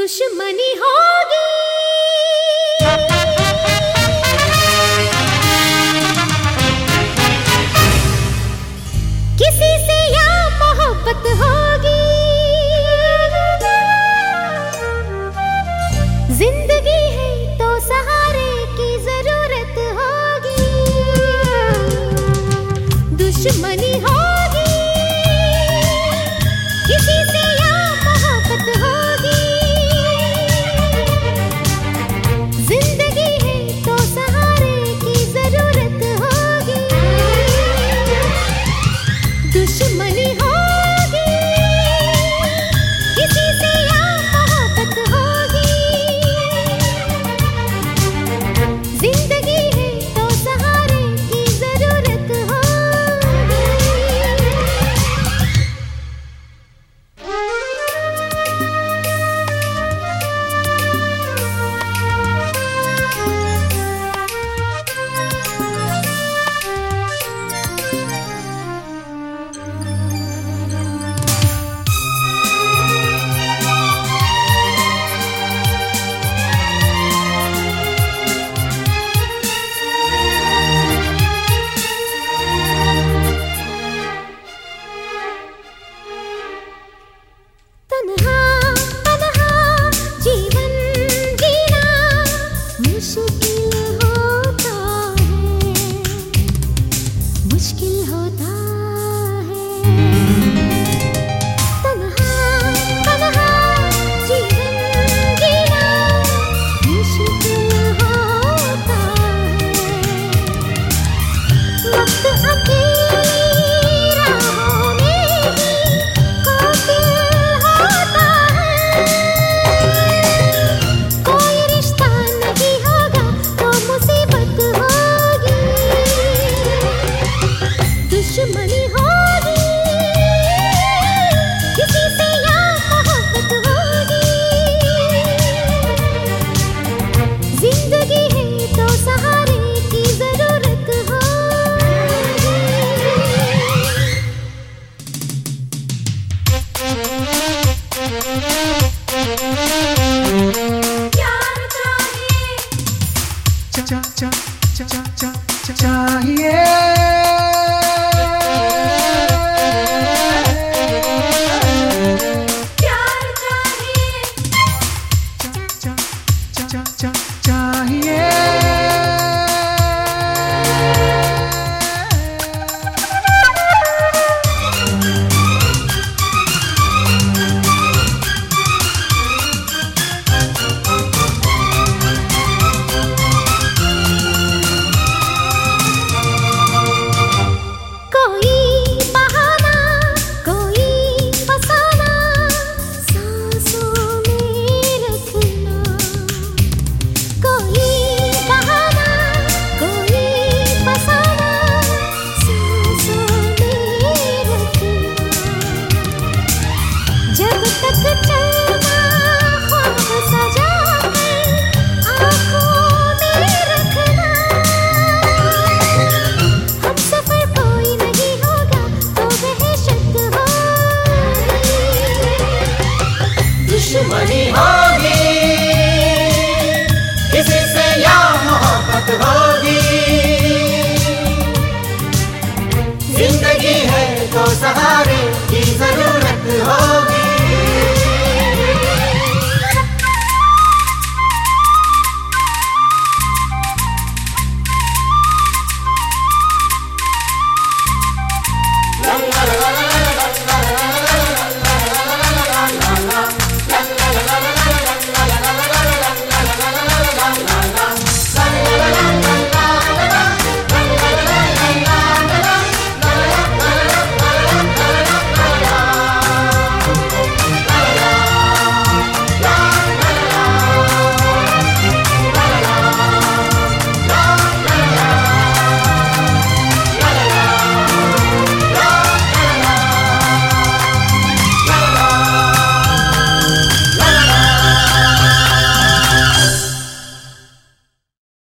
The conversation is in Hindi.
दुश्मनी होगी किसी से या मोहब्बत होगी, जिंदगी है तो सहारे की जरूरत होगी। दुश्मनी होगी किसी से या मोहब्बत होगी, जिंदगी है तो सहारे की जरूरत होगी। दुश्मनी होगी किसी से या मोहब्बत होगी, जिंदगी है तो सहारे की जरूरत होगी। दुश्मनी होगी किसी से या मोहब्बत होगी, जिंदगी है तो सहारे की जरूरत होगी। प्यार चाहिए दुश्मनी हो